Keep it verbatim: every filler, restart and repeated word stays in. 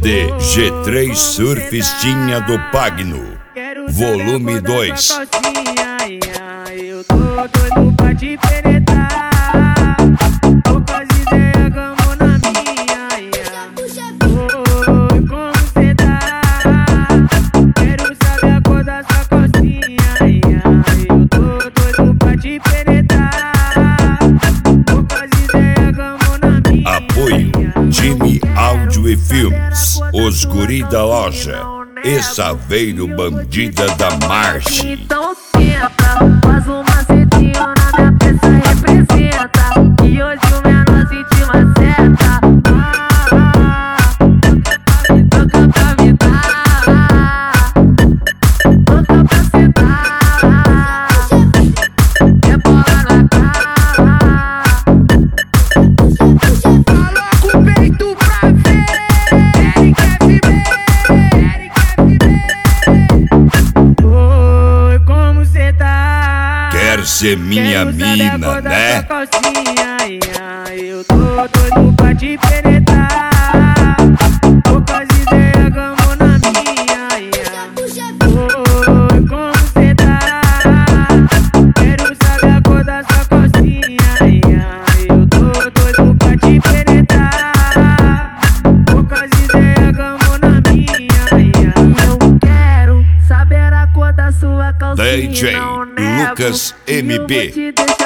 D G três Surfistinha do Pagno, volume dois. Eu tô doido pra te penetrar, poucas ideias, gamo na minha. Oi, como cê tá? Quero saber a cor da sua calcinha. Eu tô doido pra te penetrar, poucas ideias, gamo na minha. Apoio Time Áudio e Filmes, os guri da loja e Saveiro Bandida da Marche. Então senta, faz um macetinho na minha peça, representa. E hoje o menor sentiu uma seta. Ah, toca pra me dar, toca pra sentar, é bola na cara. Coloca o peito pra ver, ele quer viver, ele quer viver. Oi, como cê tá? Quer ser minha mina, né? Eu tô doido pra te penetrar, poucas ideias, gamo na minha. Oi, como cê tá? Quero saber a cor da sua calcinha. Eu tô doido pra te penetrar, poucas ideias, gamo na minha. Eu quero saber a cor da sua calcinha. D J Lucas M B.